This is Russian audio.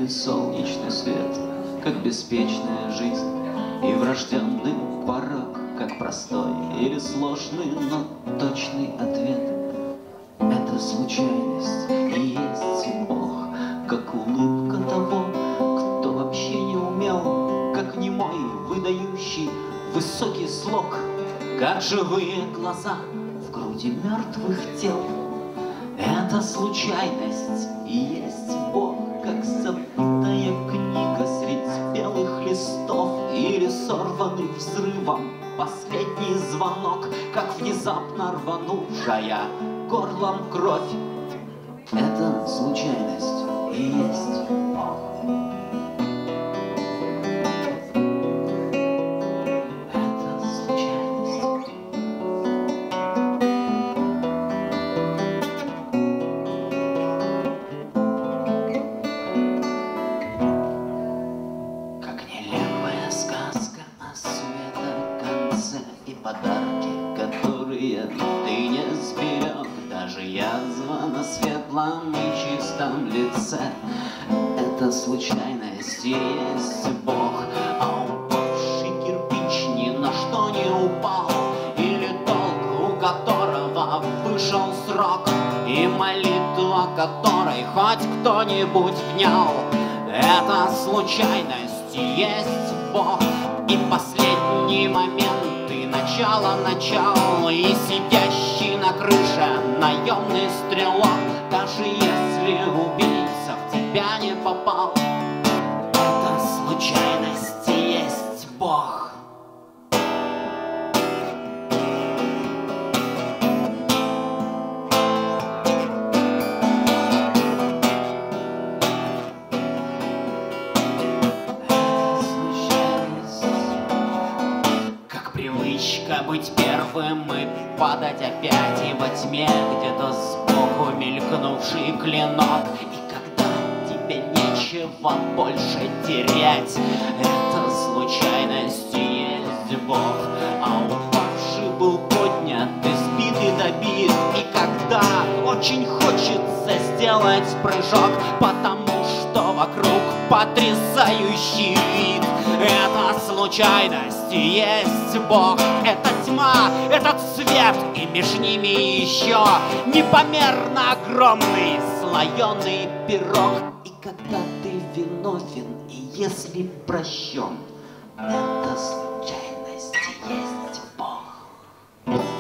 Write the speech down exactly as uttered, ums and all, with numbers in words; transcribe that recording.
Мигает солнечный свет, как беспечная жизнь, и врожденный порог, как простой или сложный, но точный ответ. Это случайность и есть Бог, как улыбка того, кто вообще не умел, как немой, выдающий высокий слог, как живые глаза в груди мертвых тел. Это случайность и есть Бог, как забытая книга средь белых листов или сорванный взрывом последний звонок, как внезапно рванувшая горлом кровь. Это случайность и есть Бог. Подарки, которые ты не сберег, даже язва на светлом и чистом лице. Это случайность и есть Бог, а упавший кирпич ни на что не упал, или долг, у которого вышел срок, и молитва, которой хоть кто-нибудь внял. Это случайность и есть Бог, и последний момент, начало, начало, и сидящий на крыше наемный стрелок, даже если убийца в тебя не попал. Это случайность и есть Бог. Привычка быть первым и падать опять, и во тьме где-то сбоку мелькнувший клинок. И когда тебе нечего больше терять, это случайность и есть Бог, а упавший был поднят, избит и добит. И когда очень хочется сделать прыжок, потому что вокруг потрясающий вид, это случайность и есть Бог. Это тьма, этот свет, и между ними еще непомерно огромный слоеный пирог. И когда ты виновен, и если прощен, это случайность и есть Бог.